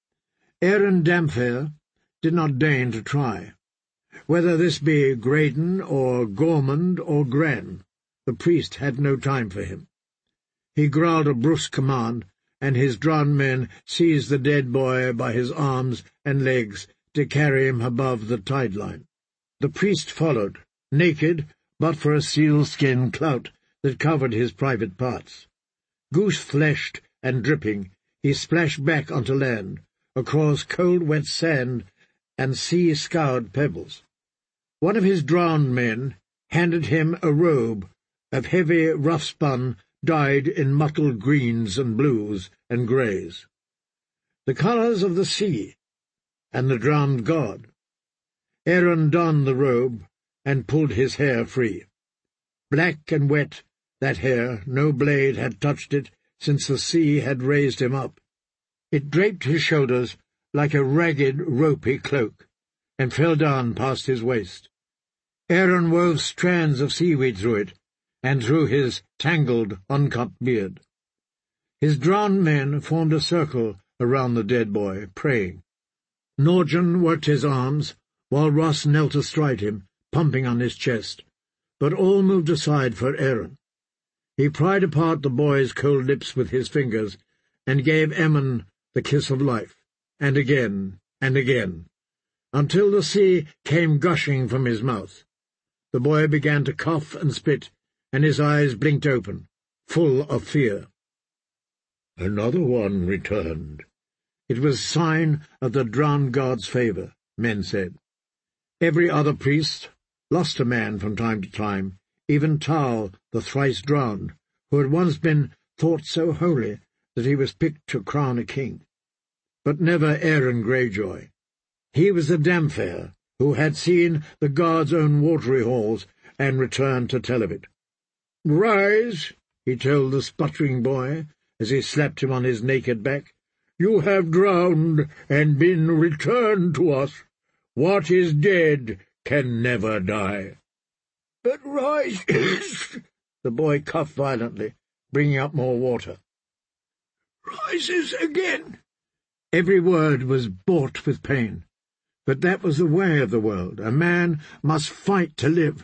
Aaron Damfair did not deign to try. Whether this be Graydon or Gormond or Gran, the priest had no time for him. He growled a brusque command, and his drowned men seized the dead boy by his arms and legs to carry him above the tide-line. The priest followed, naked but for a sealskin clout that covered his private parts. Goose-fleshed and dripping, he splashed back onto land, across cold wet sand and sea-scoured pebbles. One of his drowned men handed him a robe of heavy rough-spun, dyed in mottled greens and blues and greys, the colours of the sea and the drowned god. Aaron donned the robe and pulled his hair free. Black and wet, that hair, no blade had touched it since the sea had raised him up. It draped his shoulders like a ragged, ropey cloak, and fell down past his waist. Aaron wove strands of seaweed through it, and through his tangled, uncut beard. His drowned men formed a circle around the dead boy, praying. Norjan worked his arms, while Ross knelt astride him, pumping on his chest, but all moved aside for Aaron. He pried apart the boy's cold lips with his fingers, and gave Ammon the kiss of life, and again, until the sea came gushing from his mouth. The boy began to cough and spit, and his eyes blinked open, full of fear. Another one returned. It was a sign of the drowned god's favour, men said. Every other priest lost a man from time to time, even Tal, the thrice-drowned, who had once been thought so holy that he was picked to crown a king. But never Aaron Greyjoy. He was the Damfair, who had seen the god's own watery halls and returned to tell of it. "Rise," he told the sputtering boy, as he slapped him on his naked back. "You have drowned and been returned to us. What is dead can never die." "But rise," the boy coughed violently, bringing up more water. "Rises again." Every word was bought with pain, but that was the way of the world. A man must fight to live.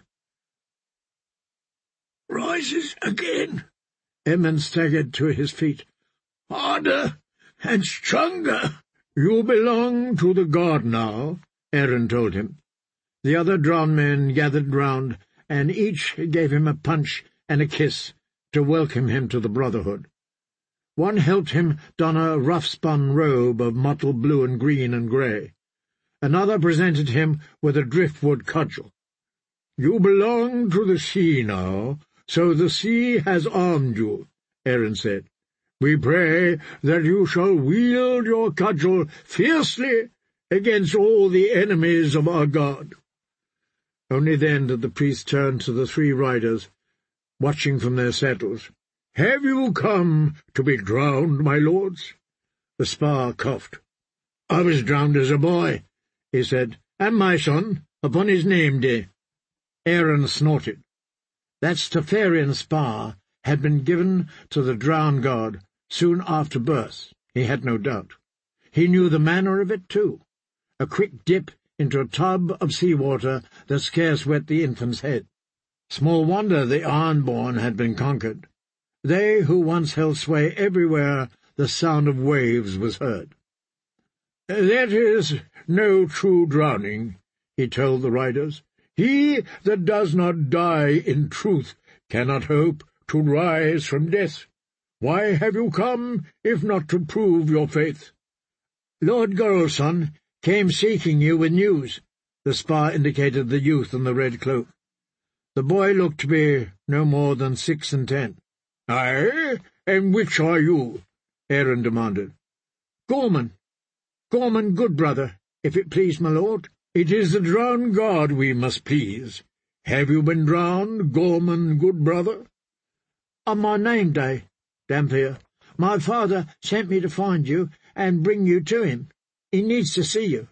"Rises again." Ammon staggered to his feet. "Harder and stronger." "You belong to the god now," Aaron told him. The other drowned men gathered round, and each gave him a punch and a kiss to welcome him to the brotherhood. One helped him don a rough-spun robe of mottled blue and green and grey. Another presented him with a driftwood cudgel. "You belong to the sea now, so the sea has armed you," Aaron said. "We pray that you shall wield your cudgel fiercely against all the enemies of our god." Only then did the priest turn to the 3 riders, watching from their saddles. "Have you come to be drowned, my lords?" The Spa coughed. "I was drowned as a boy," he said, "and my son, upon his name day." Aaron snorted. That Stepharion Spa had been given to the drowned god soon after birth. He had no doubt. He knew the manner of it, too. A quick dip into a tub of sea-water that scarce wet the infant's head. Small wonder the Ironborn had been conquered. They who once held sway everywhere the sound of waves was heard. "That is no true drowning," he told the riders. "He that does not die in truth cannot hope to rise from death. Why have you come, if not to prove your faith?" "Lord Gorulson came seeking you with news." The spar indicated the youth in the red cloak. The boy looked to be no more than 6 and 10. "Aye, and which are you?" Aaron demanded. "Gorman good brother, if it please my lord." "It is the drowned god we must please. Have you been drowned, Gorman good brother?" "On my name day, Damphir. My father sent me to find you and bring you to him. He needs to see you."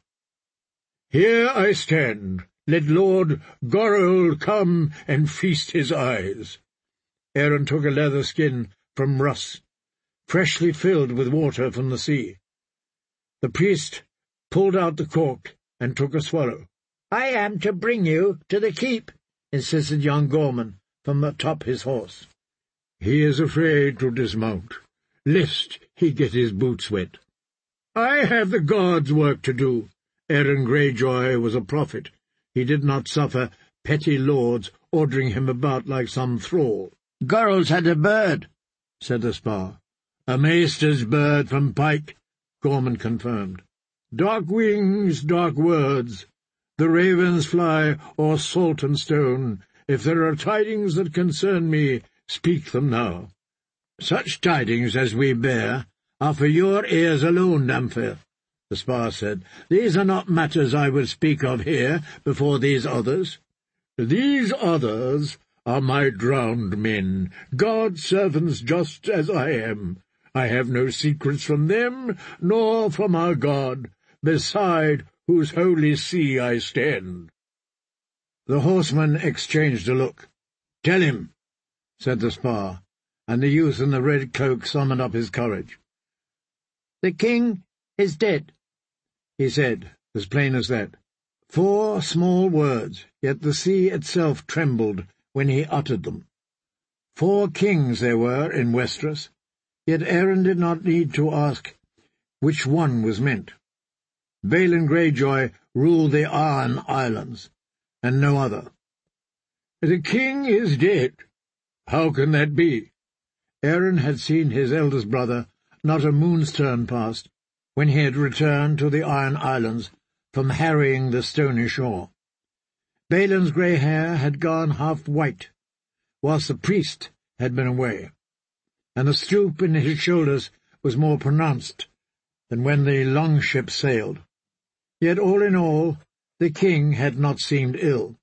"Here I stand. Let Lord Gorul come and feast his eyes." Aaron took a leather skin from Russ, freshly filled with water from the sea. The priest pulled out the cork and took a swallow. "I am to bring you to the keep," insisted young Gorman from atop his horse. "He is afraid to dismount, lest he get his boots wet." "I have the gods' work to do." Aaron Greyjoy was a prophet. He did not suffer petty lords ordering him about like some thrall. "Gorul's had a bird," said the spar. "A maester's bird from Pike," Gorman confirmed. "Dark wings, dark words. The ravens fly o'er salt and stone. If there are tidings that concern me, speak them now." "Such tidings as we bear are for your ears alone, Damphir," the spar said. "These are not matters I would speak of here before these others." "These others are my drowned men, God's servants just as I am. I have no secrets from them, nor from our God, beside whose holy sea I stand." The horsemen exchanged a look. "Tell him," said the spar, and the youth in the red cloak summoned up his courage. "The king is dead," he said, as plain as that. 4 small words, yet the sea itself trembled when he uttered them. 4 kings there were in Westeros, yet Aaron did not need to ask which one was meant. Balon Greyjoy ruled the Iron Islands, and no other. "The king is dead. How can that be?" Aaron had seen his eldest brother not a moon's turn past, when he had returned to the Iron Islands from harrying the stony shore. Balon's grey hair had gone half white, whilst the priest had been away, and the stoop in his shoulders was more pronounced than when the longship sailed. Yet all in all, the king had not seemed ill.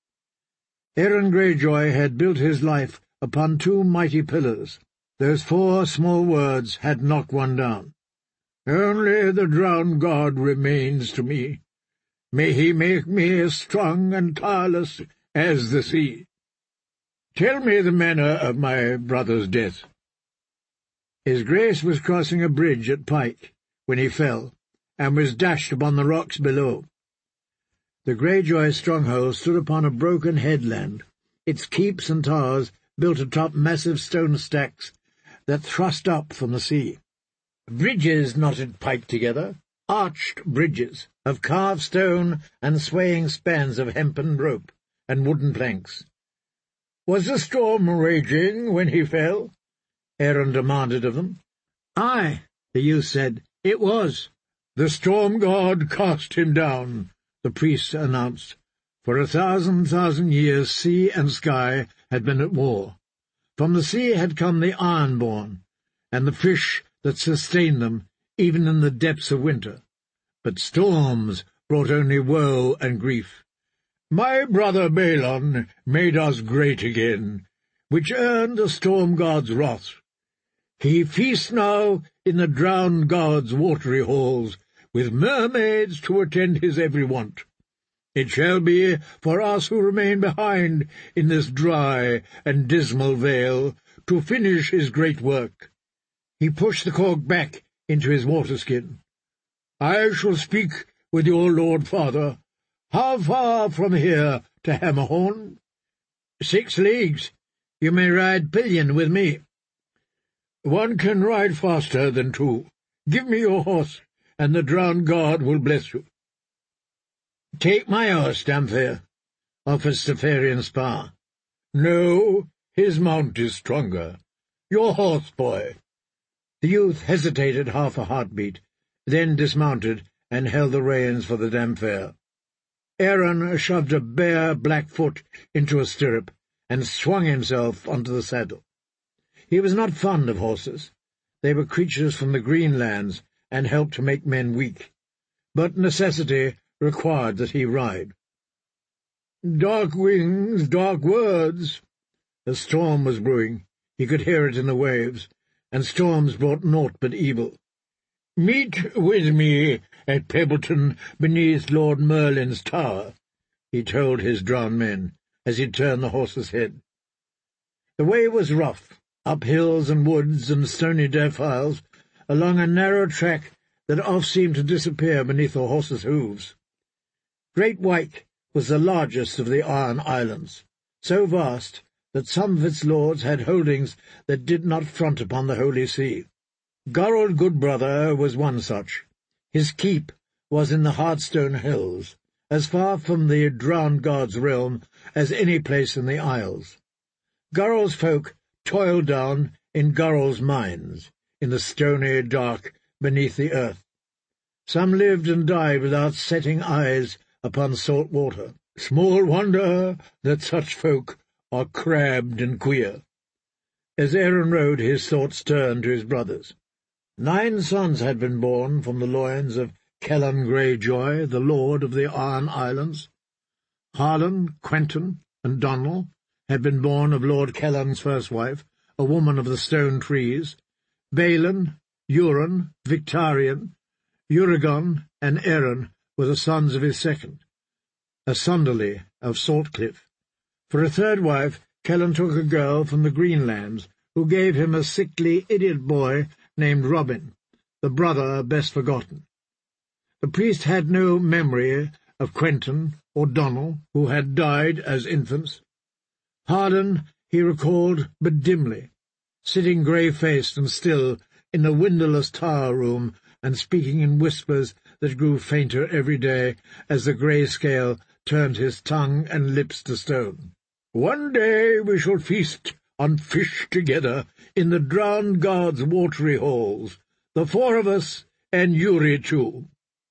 Aaron Greyjoy had built his life upon 2 mighty pillars. Those 4 small words had knocked one down. "Only the drowned god remains to me. May he make me as strong and tireless as the sea. Tell me the manner of my brother's death." His Grace was crossing a bridge at Pike when he fell, and was dashed upon the rocks below. The Greyjoy stronghold stood upon a broken headland, its keeps and towers built atop massive stone stacks that thrust up from the sea. Bridges knotted Pike together, arched bridges of carved stone and swaying spans of hempen rope and wooden planks. "Was the storm raging when he fell?" Aaron demanded of them. "Aye," the youth said, "it was." "The storm god cast him down," the priest announced. For 1,000 years sea and sky had been at war. From the sea had come the Ironborn, and the fish that sustained them, even in the depths of winter. But storms brought only woe and grief. "My brother Balon made us great again, which earned the storm god's wrath. He feasts now in the drowned god's watery halls, with mermaids to attend his every want. It shall be for us who remain behind in this dry and dismal vale to finish his great work." He pushed the cork back into his water-skin. "I shall speak with your lord father. How far from here to Hammerhorn?" 6 leagues. You may ride pillion with me." "One can ride faster than 2. Give me your horse, and the drowned god will bless you." "Take my horse, Damphir," offers Cephaerian Spar. "No, his mount is stronger. Your horse, boy." The youth hesitated half a heartbeat, then dismounted and held the reins for the Damphir. Aaron shoved a bare black foot into a stirrup and swung himself onto the saddle. He was not fond of horses. They were creatures from the green lands and helped to make men weak. But necessity required that he ride. "Dark wings, dark words." A storm was brewing. He could hear it in the waves, and storms brought naught but evil. "Meet with me at Pebbleton beneath Lord Merlin's tower," he told his drowned men, as he turned the horse's head. The way was rough, up hills and woods and stony defiles, along a narrow track that oft seemed to disappear beneath the horse's hoofs. Great Wyke was the largest of the Iron Islands, so vast that some of its lords had holdings that did not front upon the Holy See. Gorold Goodbrother was one such. His keep was in the Hardstone Hills, as far from the drowned god's realm as any place in the Isles. Gorold's folk toiled down in Gorold's mines, in the stony dark beneath the earth. Some lived and died without setting eyes upon salt water. Small wonder that such folk are crabbed and queer. As Aaron rode, his thoughts turned to his brothers. 9 sons had been born from the loins of Kellan Greyjoy, the lord of the Iron Islands. Harlan, Quentin, and Donal had been born of Lord Kellan's first wife, a woman of the stone trees. Balin, Euron, Victarion, Uragon, and Aaron were the sons of his second, a Sunderly of Saltcliff. For a third wife, Kellan took a girl from the Greenlands, who gave him a sickly idiot boy named Robin, the brother best forgotten. The priest had no memory of Quentin or Donal, who had died as infants. Harlan he recalled but dimly, sitting grey-faced and still in the windowless tower-room and speaking in whispers that grew fainter every day as the grey-scale turned his tongue and lips to stone. "One day we shall feast on fish together in the drowned god's watery halls, the 4 of us, and Yuri too."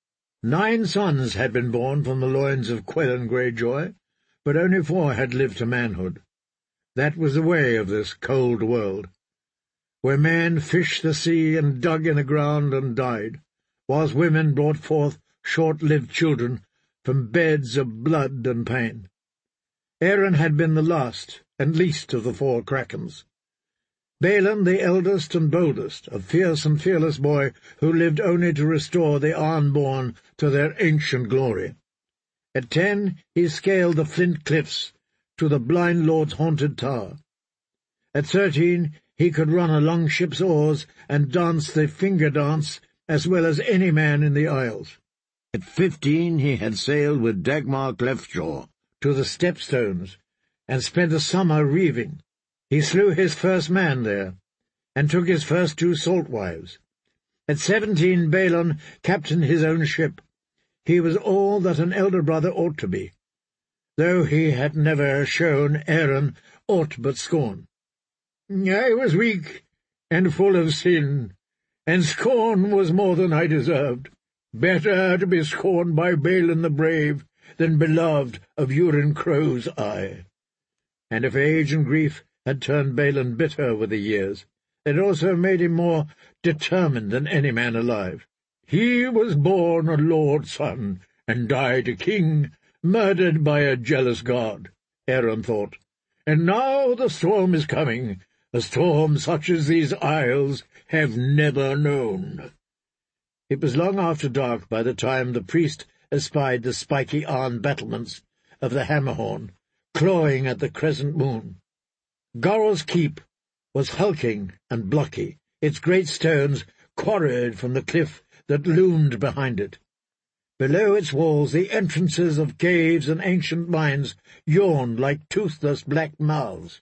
9 sons had been born from the loins of Quellan Greyjoy, but only 4 had lived to manhood. That was the way of this cold world, where men fished the sea and dug in the ground and died, whilst women brought forth short-lived children from beds of blood and pain. Aaron had been the last and least of the 4 Krakens. Balin, the eldest and boldest, a fierce and fearless boy who lived only to restore the Ironborn to their ancient glory. At 10 he scaled the flint cliffs to the blind lord's haunted tower. At 13 he could run along ship's oars and dance the finger dance as well as any man in the Isles. At 15 he had sailed with Dagmar Cleftjaw to the Stepstones, and spent a summer reaving. He slew his first man there, and took his first 2 salt wives. At 17 Balon captained his own ship. He was all that an elder brother ought to be, though he had never shown Aaron aught but scorn. "I was weak and full of sin, and scorn was more than I deserved. Better to be scorned by Balin the Brave than beloved of Euron Crow's eye." And if age and grief had turned Balin bitter with the years, it also made him more determined than any man alive. He was born a lord's son, and died a king, murdered by a jealous god, Aaron thought. And now the storm is coming, a storm such as these isles have never known. It was long after dark by the time the priest espied the spiky iron battlements of the Hammerhorn, clawing at the crescent moon. Gorold's keep was hulking and blocky, its great stones quarried from the cliff that loomed behind it. Below its walls the entrances of caves and ancient mines yawned like toothless black mouths.